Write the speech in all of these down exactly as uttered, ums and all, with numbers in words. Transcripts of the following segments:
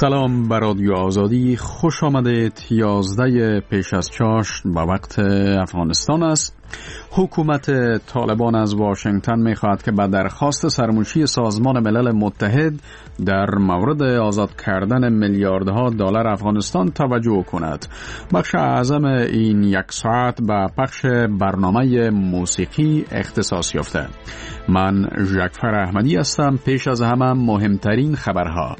سلام بر رادیو آزادی، خوش آمدید. یازده پیش از چاشت به وقت افغانستان است. حکومت طالبان از واشنگتن می‌خواهد که به درخواست سرمنشی سازمان ملل متحد در مورد آزاد کردن میلیاردها دلار افغانستان توجه کند. بخش اعظم این یک ساعت به پخش برنامه موسیقی اختصاص یافته. من ژکفر احمدی هستم. پیش از همه مهمترین خبرها.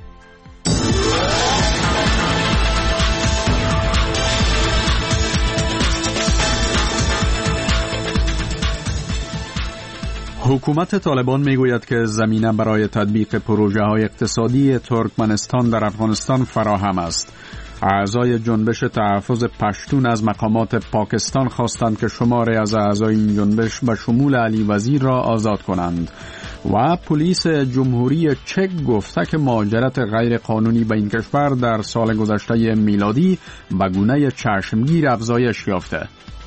حکومت طالبان میگوید که زمینه برای تطبیق پروژه های اقتصادی ترکمنستان در افغانستان فراهم است. اعضای جنبش تحفظ پشتون از مقامات پاکستان خواستند که شماری از اعضای این جنبش به شمول علی وزیر را آزاد کنند. و پلیس جمهوری چک گفته که مهاجرت غیر قانونی به این کشور در سال گذشته میلادی به گونه چشمگیر افزایش یافته.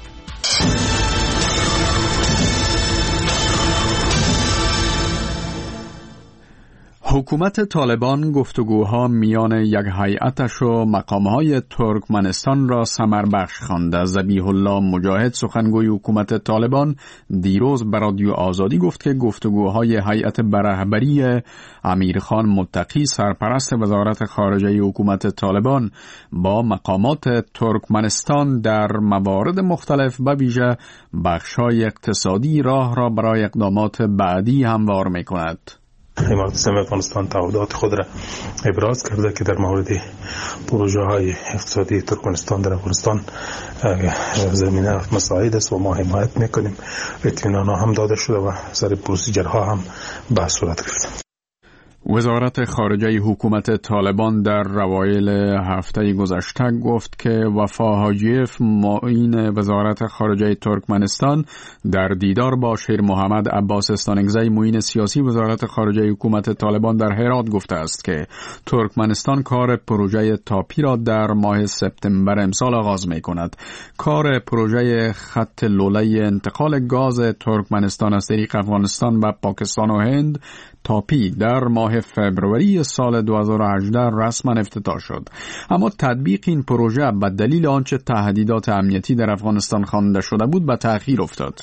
حکومت طالبان گفتگوها میان یک هیئتش و مقامهای ترکمنستان را ثمربخش خوانده. ذبیح الله مجاهد، سخنگوی حکومت طالبان، دیروز به رادیو آزادی گفت که گفتگوهای هیئت به رهبری امیرخان متقی، سرپرست وزارت خارجه حکومت طالبان، با مقامات ترکمنستان در موارد مختلف به ویژه بخش‌های اقتصادی راه را برای اقدامات بعدی هموار می‌کند. امارت اسلامی افغانستان تعهدات خود را ابراز کرده که در مورد پروژه های اقتصادی ترکمنستان در افغانستان زمینه مساعد است و ما حمایت میکنیم. اطمینان هم داده شده و سر پروسیجرها هم بحث صورت گرفته. وزارت خارجه حکومت طالبان در اوایل هفته گذشته گفت که وفا حاجیف، معین وزارت خارجه ترکمنستان، در دیدار با شیر محمد عباس استانگزی، معین سیاسی وزارت خارجه حکومت طالبان در هرات گفته است که ترکمنستان کار پروژه تاپی را در ماه سپتامبر امسال آغاز می کند. کار پروژه خط لوله انتقال گاز ترکمنستان از طریق افغانستان و پاکستان و هند تاپی در ماه فبروری سال دو هزار و هجده رسما افتتاح شد. اما تطبیق این پروژه به دلیل آنچه تهدیدات امنیتی در افغانستان خوانده شده بود به تأخیر افتاد.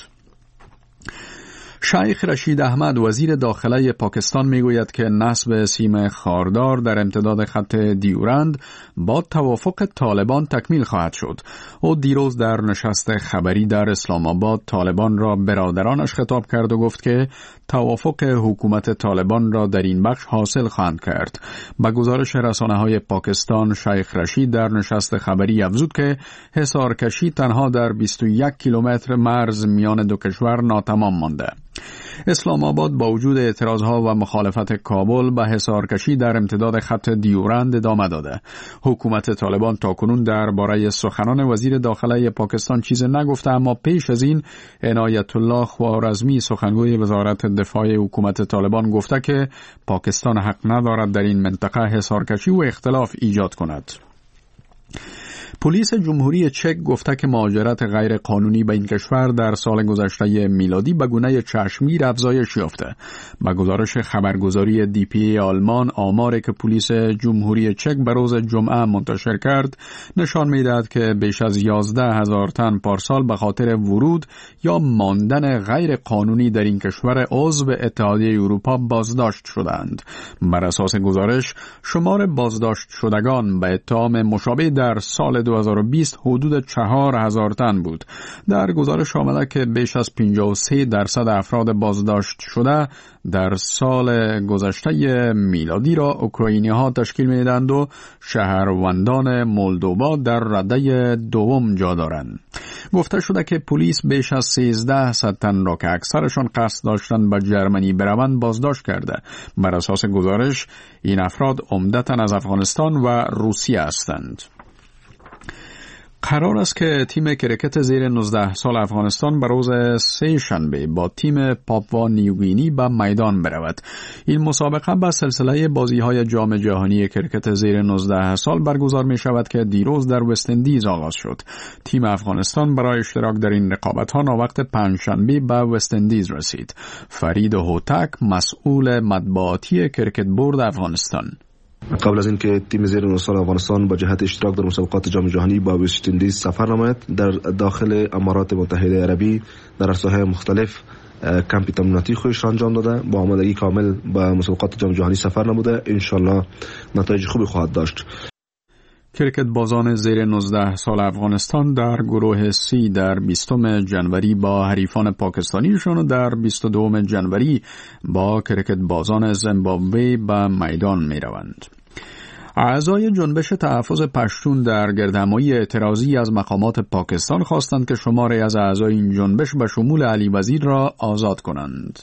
شیخ رشید احمد، وزیر داخله پاکستان، میگوید که نصب سیم خاردار در امتداد خط دیورند با توافق طالبان تکمیل خواهد شد. او دیروز در نشست خبری در اسلام آباد طالبان را برادرانش خطاب کرد و گفت که توافق حکومت طالبان را در این بخش حاصل خواهند کرد. با گزارش رسانه‌های پاکستان، شیخ رشید در نشست خبری افزود که حصارکشی تنها در بیست و یک کیلومتر مرز میان دو کشور ناتمام مانده. اسلام آباد با وجود اعتراضها و مخالفت کابل به حصارکشی در امتداد خط دیورند ادامه داده. حکومت طالبان تاکنون درباره سخنان وزیر داخله پاکستان چیز نگفته، اما پیش از این عنایت الله خوارزمی، سخنگوی وزارت دفاع حکومت طالبان، گفته که پاکستان حق ندارد در این منطقه حصارکشی و اختلاف ایجاد کند. پلیس جمهوری چک گفته که مهاجرت غیر قانونی به این کشور در سال گذشته میلادی به گونه چشمگیر افزایش یافته. با گزارش خبرگزاری دی پی ای آلمان، آماری که پلیس جمهوری چک به روز جمعه منتشر کرد نشان می‌دهد که بیش از یازده هزار تن پارسال به خاطر ورود یا ماندن غیر قانونی در این کشور عضو اتحادیه اروپا بازداشت شدند. بر اساس گزارش، شمار بازداشت شدگان به اتهام مشابه در سال دو هزار و بیست حدود چهار هزار تن بود. در گزارش آمده که بیش از پنجاه و سه درصد افراد بازداشت شده در سال گذشته میلادی را اوکراینی ها تشکیل میدند و شهروندان مولدووا در رده دوم جا دارند. گفته شده که پلیس بیش از سیزده صد تن را که اکثرشان قصد داشتند به جرمنی بروند بازداشت کرده. بر اساس گزارش این افراد عمدتاً از افغانستان و روسیه هستند. قرار است که تیم کرکت زیر نوزده سال افغانستان به روز سه شنبه با تیم پاپوا نیوگینی به میدان برود. این مسابقه به سلسله بازی‌های جام جهانی کرکت زیر نوزده سال برگزار می شود که دیروز در وست اندیز آغاز شد. تیم افغانستان برای اشتراک در این رقابت‌ها ناوقت پنجشنبه به وست اندیز رسید. فرید هوتک، مسئول مطبوعاتی کرکت بورد افغانستان: قبل از اینکه تیم زیر نه سال افغانستان با جهت اشتراک در مسابقات جام جهانی با وست اندیز سفر نماید، در داخل امارات متحده عربی در عرصه‌های مختلف کمپ تمریناتی خودش را انجام داده، با آمادگی کامل با مسابقات جام جهانی سفر نموده. انشالله نتایج خوبی خواهد داشت. کرکت بازان زیر نوزده سال افغانستان در گروه سی در بیستم جنوری با حریفان پاکستانیشان و در بیست و دوم جنوری با کرکت بازان زیمبابوه به میدان می روند. اعضای جنبش تحفظ پشتون در گردهمایی اعتراضی از مقامات پاکستان خواستند که شماری از اعضای این جنبش به شمول علی وزیر را آزاد کنند.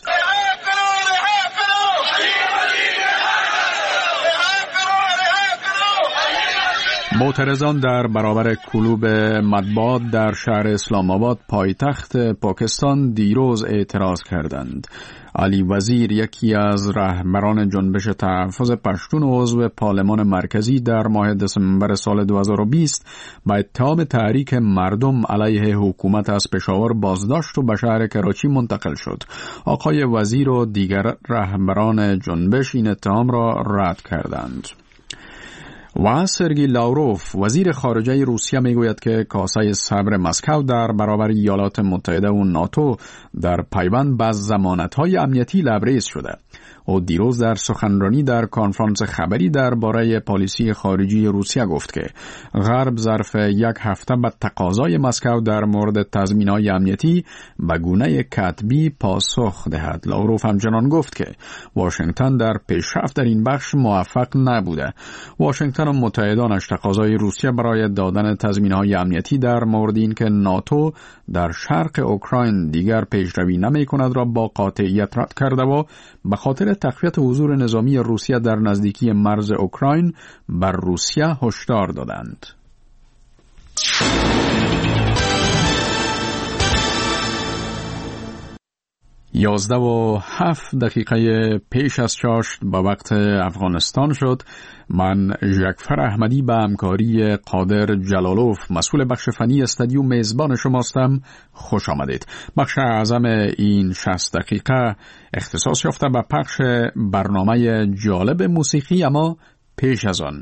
معترضان در برابر کلوب مطبوعات در شهر اسلام آباد پایتخت پاکستان دیروز اعتراض کردند. علی وزیر، یکی از رهبران جنبش تحفظ پشتون و عضو پارلمان مرکزی، در ماه دسامبر سال دو هزار و بیست با اتهام تحریک مردم علیه حکومت از پشاور بازداشت و به شهر کراچی منتقل شد. آقای وزیر و دیگر رهبران جنبش این اتهام را رد کردند. و سرگئی لاوروف، وزیر خارجه روسیه، میگوید که کاسه صبر مسکو در برابر ایالات متحده و ناتو در پیوند به ضمانت‌های امنیتی لبریز شده. او دیروز در سخنرانی در کنفرانس خبری درباره پالیسی خارجی روسیه گفت که غرب ظرف یک هفته به تقاضای مسکو در مورد تضمین‌های امنیتی به گونه کتبی پاسخ دهد. لاوروف همچنان گفت که واشنگتن در پیشرفت در این بخش موفق نبوده. واشنگتن و متحدانش تقاضای روسیه برای دادن تضمین‌های امنیتی در مورد اینکه ناتو در شرق اوکراین دیگر پیشروی نمی‌کند را با قاطعیت رد کرده و به خاطر تقویت حضور نظامی روسیه در نزدیکی مرز اوکراین بر روسیه هشدار دادند. یازده و هفت دقیقه پیش از چاشت با وقت افغانستان شد. من ژکفر احمدی به همکاری قادر جلالوف، مسئول بخش فنی استودیو، میزبان شماستم. خوش آمدید. بخش اعظم این شصت دقیقه اختصاص یافته به پخش برنامه جالب موسیقی، اما پیش از آن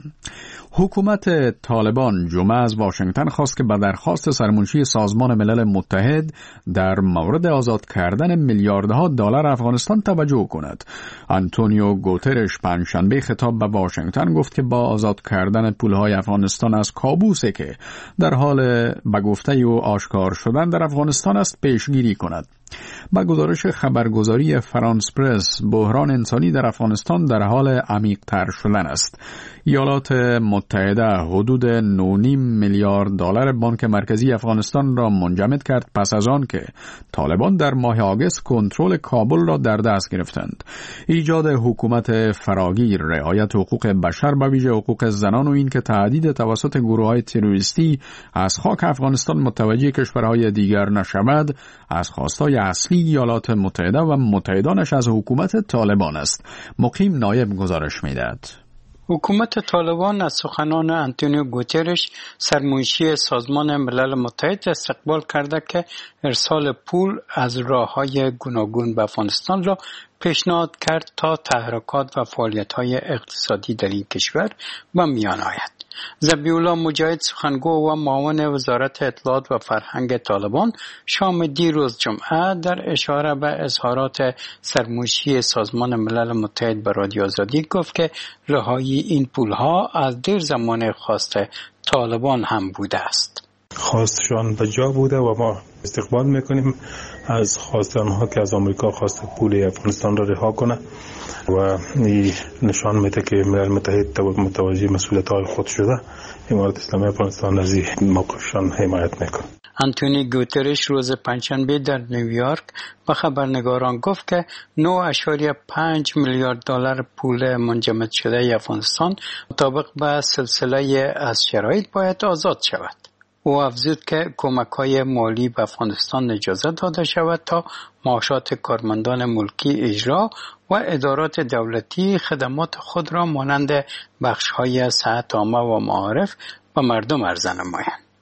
حکومت طالبان جمعه از واشنگتن خواست که به درخواست سرمنشی سازمان ملل متحد در مورد آزاد کردن میلیاردها دلار افغانستان توجه کند. آنتونیو گوترش پنجشنبه خطاب به واشنگتن گفت که با آزاد کردن پولهای افغانستان از کابوسه که در حال به گفته او آشکار شدن در افغانستان است پیشگیری کند. با گزارش خبرگزاری فرانس پرس، بحران انسانی در افغانستان در حال عمیق‌تر شدن است. ایالات متحده حدود نه و نیم میلیارد دلار بانک مرکزی افغانستان را منجمد کرد پس از آن که طالبان در ماه آگوست کنترل کابل را در دست گرفتند. ایجاد حکومت فراگیر، رعایت حقوق بشر به ویژه حقوق زنان و این که تهدید توسط گروه‌های تروریستی از خاک افغانستان متوجه کشورهای دیگر نشود، از خواستای اصلی ایالات متحده و متحدانش از حکومت طالبان است. مقیم نایب گزارش می‌دهد. حکومت طالبان از سخنان آنتونیو گوترش، سرمنشی سازمان ملل متحد، استقبال کرده که ارسال پول از راه‌های گوناگون به افغانستان را پیشنهاد کرد تا تحرکات و فعالیت‌های اقتصادی در این کشور به میان آید. ذبیح‌الله مجاهد، سخنگو و معاون وزارت اطلاعات و فرهنگ طالبان، شام دیروز جمعه در اشاره به اظهارات سرمنشی سازمان ملل متحد به رادیو آزادی گفت که رهایی این پولها از دیر زمان خواست طالبان هم بوده است. خواستشان به جا بوده و ما استقبال میکنیم از خواست آنها که از آمریکا خواست پول افغانستان را رها کنه و این نشان میده که ملل متحد متوجه مسئولیت‌های خود شده. امارات اسلامی افغانستان از این موقفشان حمایت میکنه. آنتونی گوترش روز پنجشنبه در نیویورک به خبرنگاران گفت که نه و پنج میلیارد دلار پول منجمد شده افغانستان مطابق به سلسله از شرایط باید آزاد شود. او افزود که کمک‌های مالی به افغانستان اجازه داده شود تا معاشات کارمندان ملکی اجرا و ادارات دولتی خدمات خود را مانند بخش‌های صحت عامه و معارف به مردم عرضه نمایند.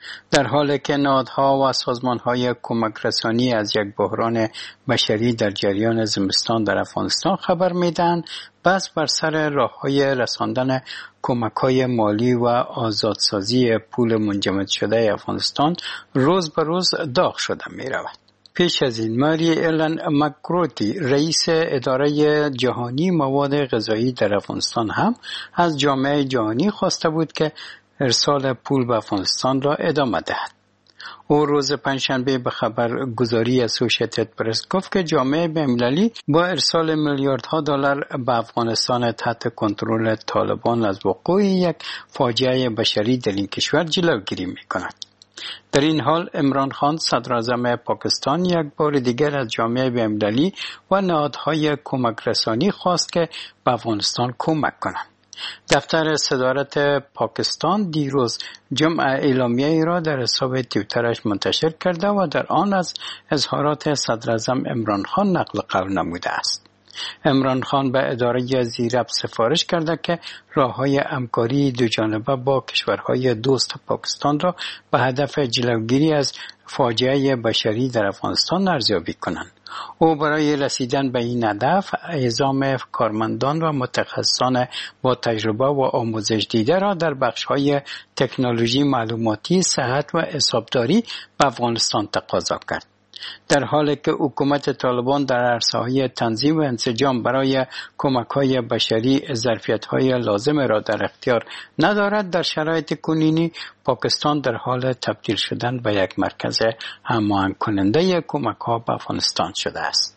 در حالی که نهادها و سازمانهای کمک رسانی از یک بحران بشری در جریان زمستان در افغانستان خبر میدن، بس بر سر راههای رساندن کمک‌های مالی و آزادسازی پول منجمد شده افغانستان روز به روز داغ شده می رود. پیش از این ماری ایلن مکروتی رئیس اداره جهانی مواد غذایی در افغانستان هم از جامعه جهانی خواسته بود که ارسال پول به افغانستان را ادامه دهد. او روز پنجشنبه به خبرگزاری اسوسییتد پرس گفت که جامعه بین‌المللی با ارسال میلیاردها دلار به افغانستان تحت کنترل طالبان از وقوع یک فاجعه بشری در این کشور جلوگیری می‌کند. در این حال عمران خان صدراعظم پاکستان یک بار دیگر از جامعه بین‌المللی و نهادهای کمک رسانی خواست که به افغانستان کمک کنند. دفتر صدارت پاکستان دیروز جمع اعلامیه ای را در حساب توییترش منتشر کرده و در آن از اظهارات صدراعظم عمران خان نقل قول نموده است. عمران خان به اداره زیرب سفارش کرده که راه‌های همکاری دوجانبه با کشورهای دوست پاکستان را به هدف جلوگیری از فاجعه بشری در افغانستان ارزیابی کنند. او برای رسیدن به این هدف اعزام کارمندان و متخصصان با تجربه و آموزش دیده را در بخش‌های تکنولوژی معلوماتی، صحت و حسابداری به افغانستان تقاضا کرد. در حالی که حکومت طالبان در عرصه‌های تنظیم و انسجام برای کمک‌های بشری ظرفیت‌های لازم را در اختیار ندارد، در شرایط کنونی پاکستان در حال تبدیل شدن به یک مرکز هماهنگ کننده کمک‌ها به افغانستان شده است.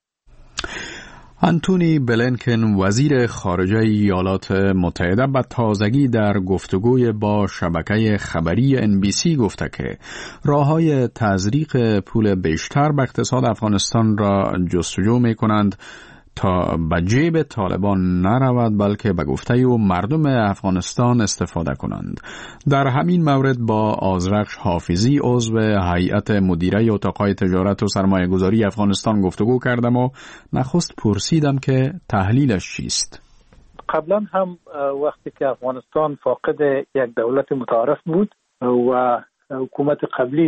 آنتونی بلینکن وزیر خارجه ایالات متحده به تازگی در گفتگوی با شبکه خبری ان بی سی گفته که راه‌های تزریق پول بیشتر به اقتصاد افغانستان را جستجو می‌کنند تا به جیب طالبان نرود، بلکه به گفته او مردم افغانستان استفاده کنند. در همین مورد با آذرخش حافظی عضو هیئت مدیره اتاق‌های تجارت و سرمایه گذاری افغانستان گفتگو کردم و نخست پرسیدم که تحلیلش چیست. قبلا هم وقتی که افغانستان فاقد یک دولت متعارف بود و حکومت قبلی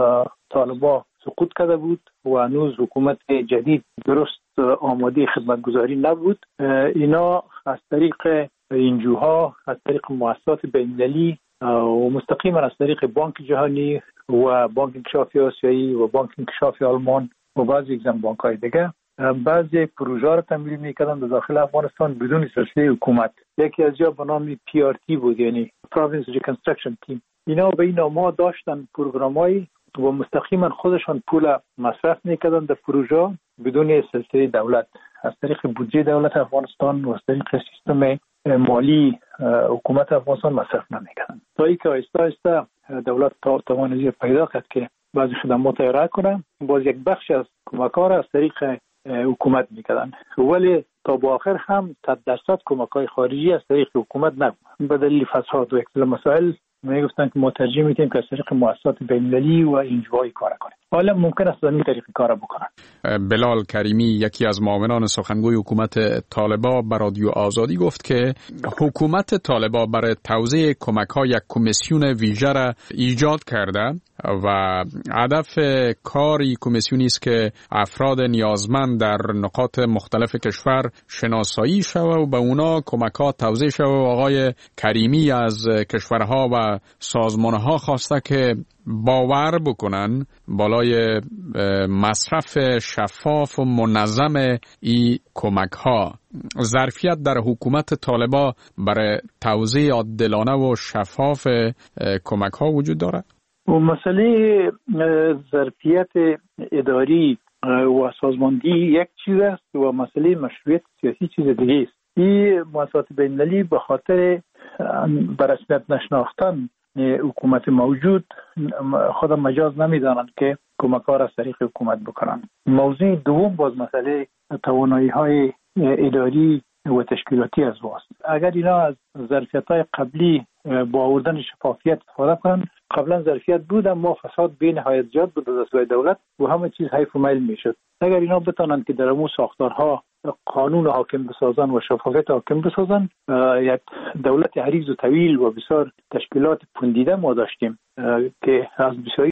طالبان سقوط کرده بود و هنوز حکومت جدید درست آماده خدمتگزاری نبود، اینا از طریق اینجوها، از طریق مؤسسات بین‌المللی و مستقیما از طریق بانک جهانی و بانک انکشافی آسیایی و بانک انکشافی آلمان و بعضی اگزم بانک‌های دیگه بعضی پروژه را تمویل می‌کردن در داخل افغانستان بدون سلسله حکومت. یکی از جا به نام پی آر تی بود، یعنی Province Reconstruction Team. اینا به این نام‌ها داشتن پروگرام‌های و مستقیما خودشان پول مصرف می‌کردن در پروژه بدون سلسله دولت، از طریق بودجه دولت افغانستان و از طریق سیستم مالی حکومت افغانستان مصرف نمی‌کردن. تا اینکه آهسته آهسته دولت توانایی پیدا کرد که بعضی خدمات را ارائه کنه، باز یک بخش از کمک‌ها را از طریق حکومت می‌کردن، ولی تا به آخر هم صد درصد کمک‌های خارجی از طریق حکومت نبود. به دلیل فساد و اختلاف مسائل میگفتن که ما ترجیح میدیم که از طریق مؤسسات بین‌المللی و اینجوری کار کنیم. حالا ممکن است از این طریق کار بکنن. بلال کریمی، یکی از معاونان سخنگوی حکومت طالبان، به رادیو آزادی گفت که حکومت طالبان برای توزیع کمک‌ها یک کمیسیون ویژه را ایجاد کرده و هدف کاری کمیسیونی است که افراد نیازمند در نقاط مختلف کشور شناسایی شود و به اونا کمک‌ها توزیع شود. آقای کریمی از کشورها و سازمانها خواسته که باور بکنن بالای مصرف شفاف و منظم این کمک‌ها. ظرفیت در حکومت طالبان برای توزیع عادلانه و شفاف کمک‌ها وجود دارد؟ و مسئله ظرفیت اداری و سازماندهی یک چیز است و مسئله مشروعیت سیاسی چیز دیگه است. این مؤسسات بین‌المللی به خاطر برسمیت نشناختن حکومت موجود خود مجاز نمیدانند که کمک‌ها را از طریق حکومت بکنند. موضوع دوم باز مسئله توانایی‌های اداری و تشکیلاتی از واست. اگر اینا از ظرفیت‌های قبلی با آوردن شفافیت استفاده کنن، قبلا ظرفیت بود اما فساد به نهایت زیاد بود از سوی دولت و همه چیز حیف و میل میشد. اگر اینا بتونن که در امو ساختارها قانون حاکم بسازن و شفافیت حاکم بسازن، یک دولت عریض و طویل و بسیار تشکیلات پوندیده ما داشتیم که از بسیاری